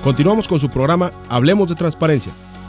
Continuamos con su programa Hablemos de Transparencia.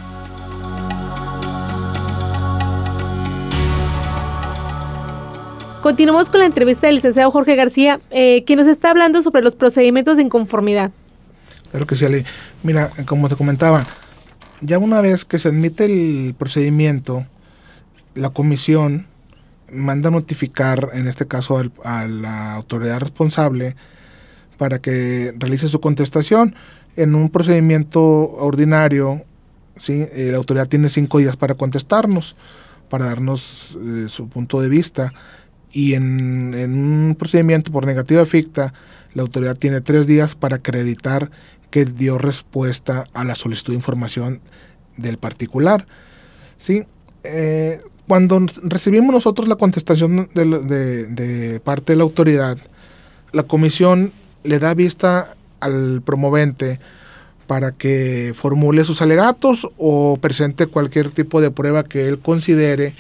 Continuamos con la entrevista del licenciado Jorge García, quien nos está hablando sobre los procedimientos de inconformidad. Claro que sí, Ale. Mira, como te comentaba, ya una vez que se admite el procedimiento, la comisión manda notificar, en este caso a la autoridad responsable, para que realice su contestación. En un procedimiento ordinario, ¿sí? La autoridad tiene 5 días para contestarnos, para darnos su punto de vista. Y en un procedimiento por negativa ficta, la autoridad tiene 3 días para acreditar que dio respuesta a la solicitud de información del particular. ¿Sí? Cuando recibimos nosotros la contestación de parte de la autoridad, la comisión le da vista al promovente para que formule sus alegatos o presente cualquier tipo de prueba que él considere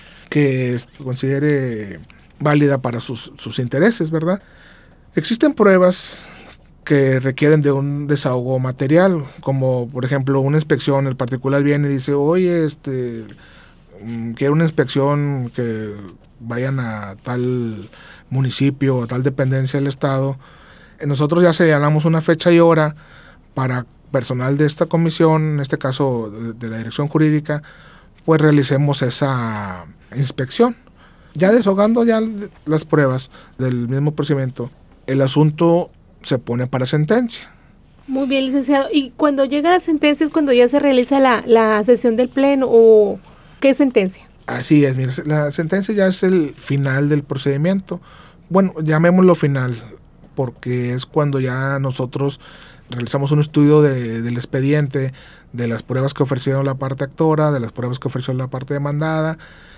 válida para sus intereses, ¿verdad? Existen pruebas que requieren de un desahogo material, como por ejemplo una inspección. El particular viene y dice, oye, quiero una inspección que vayan a tal municipio o tal dependencia del Estado. Nosotros ya señalamos una fecha y hora para personal de esta comisión, en este caso de la dirección jurídica, pues realicemos esa inspección. Ya desahogando ya las pruebas del mismo procedimiento, el asunto se pone para sentencia. Muy bien, licenciado. ¿Y cuando llega la sentencia es cuando ya se realiza la sesión del pleno o qué sentencia? Así es, mira, la sentencia ya es el final del procedimiento. Bueno, llamémoslo final, porque es cuando ya nosotros realizamos un estudio del expediente, de las pruebas que ofrecieron la parte actora, de las pruebas que ofreció la parte demandada,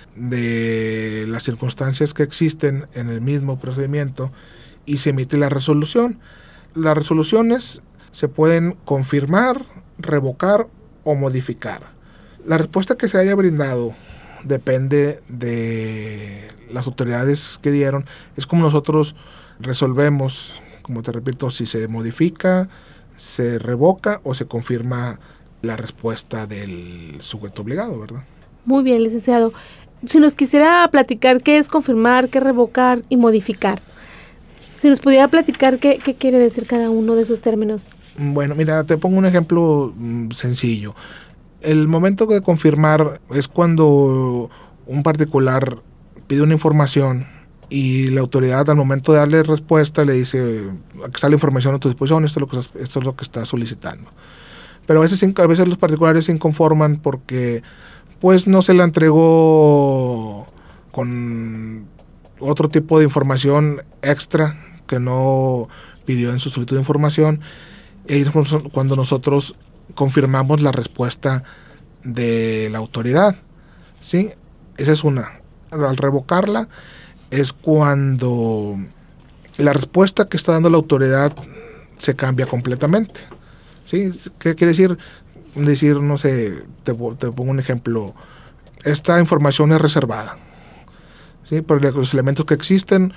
de las circunstancias que existen en el mismo procedimiento, y se emite la resolución. Las resoluciones se pueden confirmar, revocar o modificar. La respuesta que se haya brindado depende de las autoridades que dieron. Es como nosotros resolvemos, como te repito, si se modifica, se revoca o se confirma la respuesta del sujeto obligado, ¿verdad? Muy bien, licenciado. Si nos quisiera platicar qué es confirmar, qué revocar y modificar. Si nos pudiera platicar qué quiere decir cada uno de esos términos. Bueno, mira, te pongo un ejemplo sencillo. El momento de confirmar es cuando un particular pide una información y la autoridad al momento de darle respuesta le dice, aquí está la información a tu disposición, esto es lo que está solicitando. Pero a veces los particulares se inconforman porque pues no se le entregó con otro tipo de información extra que no pidió en su solicitud de información. Y es cuando nosotros confirmamos la respuesta de la autoridad, ¿sí? Esa es una. Al revocarla es cuando la respuesta que está dando la autoridad se cambia completamente, ¿sí? ¿Qué quiere decir? Decir, no sé, te pongo un ejemplo. Esta información es reservada, ¿sí? Pero los elementos que existen,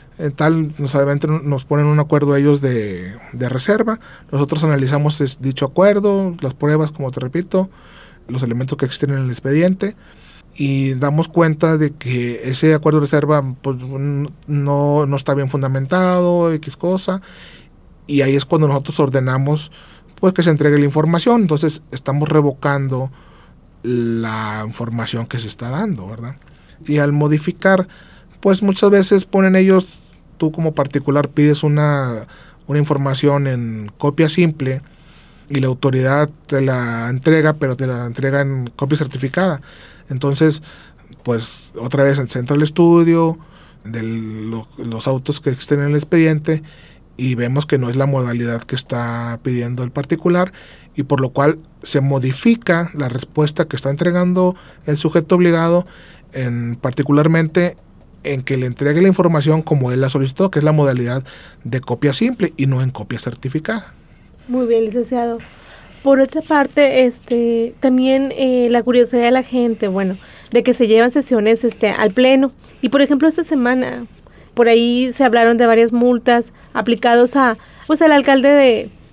nos ponen un acuerdo ellos de reserva. Nosotros analizamos dicho acuerdo, las pruebas, como te repito, los elementos que existen en el expediente, y damos cuenta de que ese acuerdo de reserva pues, no está bien fundamentado, X cosa, y ahí es cuando nosotros ordenamos pues que se entregue la información. Entonces estamos revocando la información que se está dando, ¿verdad? Y al modificar, pues muchas veces ponen ellos, tú como particular pides una información en copia simple y la autoridad te la entrega, pero te la entrega en copia certificada. Entonces, pues otra vez se entra al estudio de los autos que existen en el expediente y vemos que no es la modalidad que está pidiendo el particular, y por lo cual se modifica la respuesta que está entregando el sujeto obligado, particularmente en que le entregue la información como él la solicitó, que es la modalidad de copia simple y no en copia certificada. Muy bien, licenciado. Por otra parte, también la curiosidad de la gente, de que se llevan sesiones al pleno. Y por ejemplo, esta semana, por ahí se hablaron de varias multas aplicados al alcalde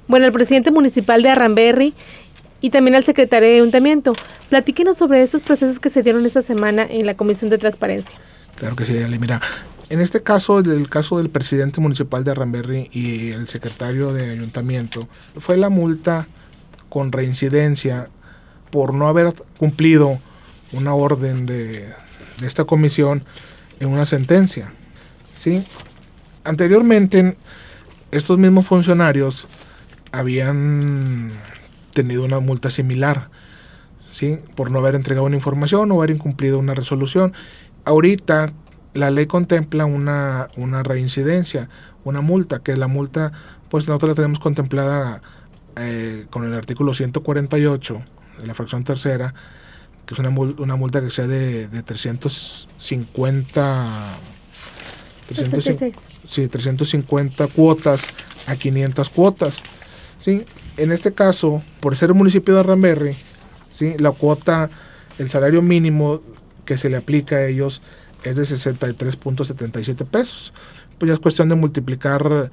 bueno, al presidente municipal de Arramberri y también al secretario de ayuntamiento. Platíquenos sobre estos procesos que se dieron esta semana en la Comisión de Transparencia. Claro que sí, Ale. Mira, en este caso, el caso del presidente municipal de Arramberri y el secretario de ayuntamiento, fue la multa con reincidencia por no haber cumplido una orden de esta comisión en una sentencia, ¿sí? Anteriormente, estos mismos funcionarios habían tenido una multa similar, ¿sí? Por no haber entregado una información o haber incumplido una resolución. Ahorita la ley contempla una reincidencia, una multa, que la multa, pues nosotros la tenemos contemplada con el artículo 148 de la fracción tercera, que es una multa que sea de 350 cuotas a 500 cuotas, ¿sí? En este caso, por ser el municipio de Arramberri, ¿sí? La cuota, el salario mínimo que se le aplica a ellos es de 63.77 pesos. Pues ya es cuestión de multiplicar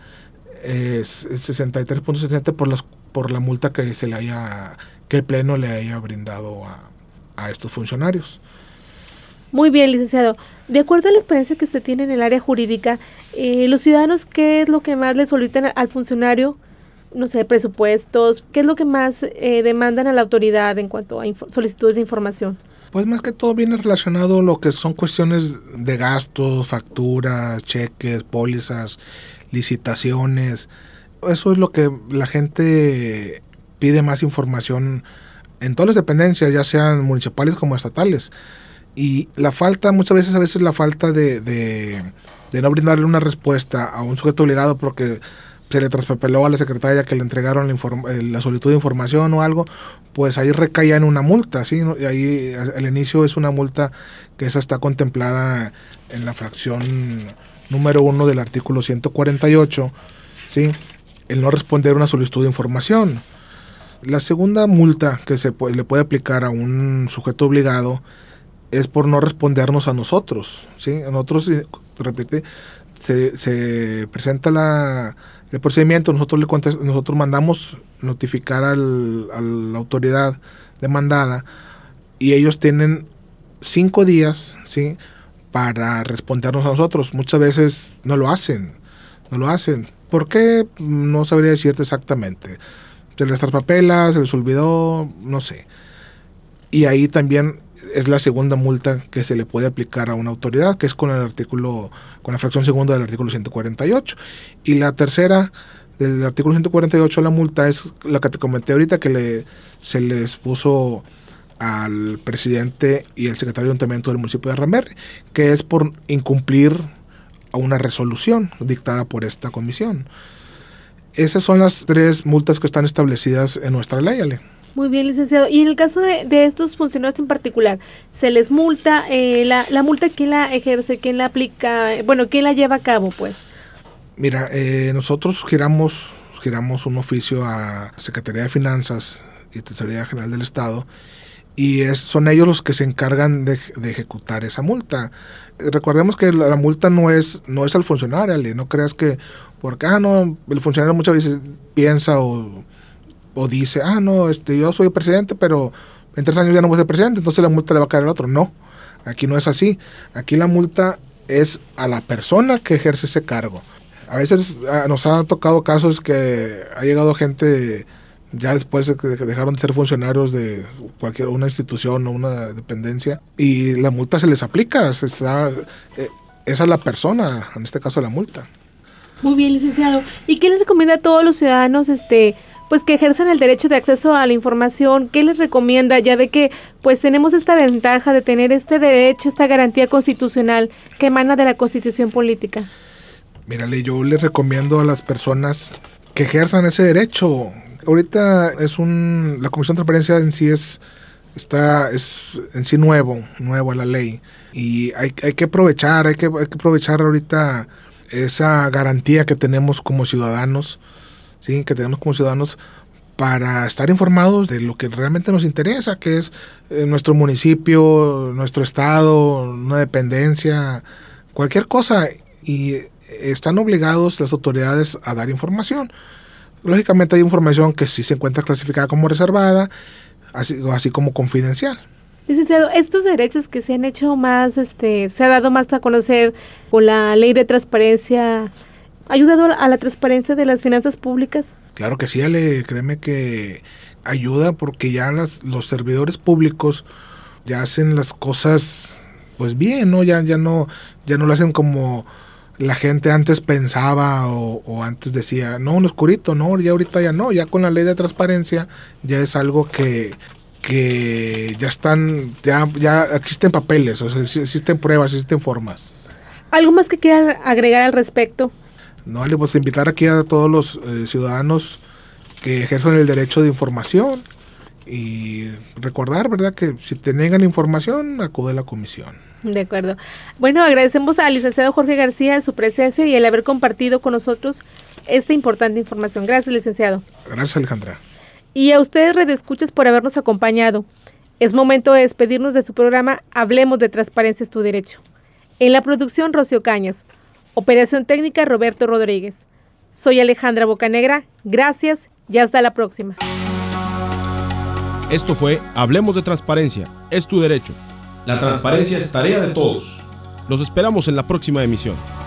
63.77 por la multa que que el Pleno le haya brindado a estos funcionarios. Muy bien, licenciado. De acuerdo a la experiencia que usted tiene en el área jurídica, los ciudadanos, ¿qué es lo que más le solicitan al funcionario? No sé, presupuestos, ¿qué es lo que más demandan a la autoridad en cuanto a solicitudes de información? Pues más que todo viene relacionado a lo que son cuestiones de gastos, facturas, cheques, pólizas, licitaciones. Eso es lo que la gente pide más información en todas las dependencias, ya sean municipales como estatales. Y la falta, muchas veces la falta de no brindarle una respuesta a un sujeto obligado porque se le traspapeló a la secretaria que le entregaron la solicitud de información o algo, pues ahí recaía en una multa, ¿sí? Y ahí al inicio es una multa que esa está contemplada en la fracción número 1 del artículo 148, ¿sí? El no responder una solicitud de información. La segunda multa que le puede aplicar a un sujeto obligado es por no respondernos a nosotros, ¿sí? A nosotros, repite, se presenta el procedimiento, nosotros mandamos notificar a la autoridad demandada y ellos tienen 5 días, ¿sí? Para respondernos a nosotros. Muchas veces no lo hacen. ¿Por qué? No sabría decirte exactamente. Se les traspapela, se les olvidó, no sé. Y ahí también es la segunda multa que se le puede aplicar a una autoridad, que es con la fracción segunda del artículo 148. Y la tercera del artículo 148, la multa es la que te comenté ahorita, que se les puso al presidente y el secretario de ayuntamiento del municipio de Arramberri, que es por incumplir a una resolución dictada por esta comisión. Esas son las 3 multas que están establecidas en nuestra ley, Ale. Muy bien, licenciado. Y en el caso de estos funcionarios en particular, ¿se les multa? ¿La multa quién la ejerce? ¿Quién la aplica? Bueno, ¿quién la lleva a cabo, pues? Mira, nosotros giramos un oficio a Secretaría de Finanzas y Tesorería General del Estado y son ellos los que se encargan de ejecutar esa multa. Recordemos que la multa no es al funcionario, Ale. No creas que porque el funcionario muchas veces piensa o dice, yo soy el presidente, pero en 3 años ya no voy a ser presidente, entonces la multa le va a caer al otro. No, aquí no es así. Aquí la multa es a la persona que ejerce ese cargo. A veces nos ha tocado casos que ha llegado gente ya después de que dejaron de ser funcionarios de una institución o una dependencia y la multa se les aplica. Es a la persona, en este caso la multa. Muy bien, licenciado. ¿Y qué les recomienda a todos los ciudadanos pues que ejerzan el derecho de acceso a la información? ¿Qué les recomienda? Ya ve que pues tenemos esta ventaja de tener este derecho, esta garantía constitucional que emana de la Constitución política. Mírale, yo les recomiendo a las personas que ejerzan ese derecho. Ahorita la Comisión de Transparencia en sí es en sí nuevo a la ley y hay que aprovechar ahorita esa garantía que tenemos como ciudadanos, ¿sí? Para estar informados de lo que realmente nos interesa, que es nuestro municipio, nuestro estado, una dependencia, cualquier cosa, y están obligados las autoridades a dar información. Lógicamente hay información que sí se encuentra clasificada como reservada, así como confidencial. Licenciado, estos derechos que se han hecho más, se ha dado más a conocer con la ley de transparencia, ¿ha ayudado a la transparencia de las finanzas públicas? Claro que sí, Ale, créeme que ayuda porque ya los servidores públicos ya hacen las cosas pues bien, ¿no? Ya no lo hacen como la gente antes pensaba o antes decía, no, un oscurito, no, ya ahorita ya no, ya con la ley de transparencia ya es algo que ya están, ya existen papeles, o sea, existen pruebas, existen formas. ¿Algo más que quieran agregar al respecto? No, pues invitar aquí a todos los ciudadanos que ejercen el derecho de información y recordar, ¿verdad?, que si te niegan información, acude a la comisión. De acuerdo. Bueno, agradecemos al licenciado Jorge García su presencia y el haber compartido con nosotros esta importante información. Gracias, licenciado. Gracias, Alejandra. Y a ustedes, redescuchas, por habernos acompañado. Es momento de despedirnos de su programa Hablemos de Transparencia es tu Derecho. En la producción, Rocío Cañas. Operación técnica, Roberto Rodríguez. Soy Alejandra Bocanegra. Gracias y hasta la próxima. Esto fue Hablemos de Transparencia es tu Derecho. La transparencia es tarea de todos. Los esperamos en la próxima emisión.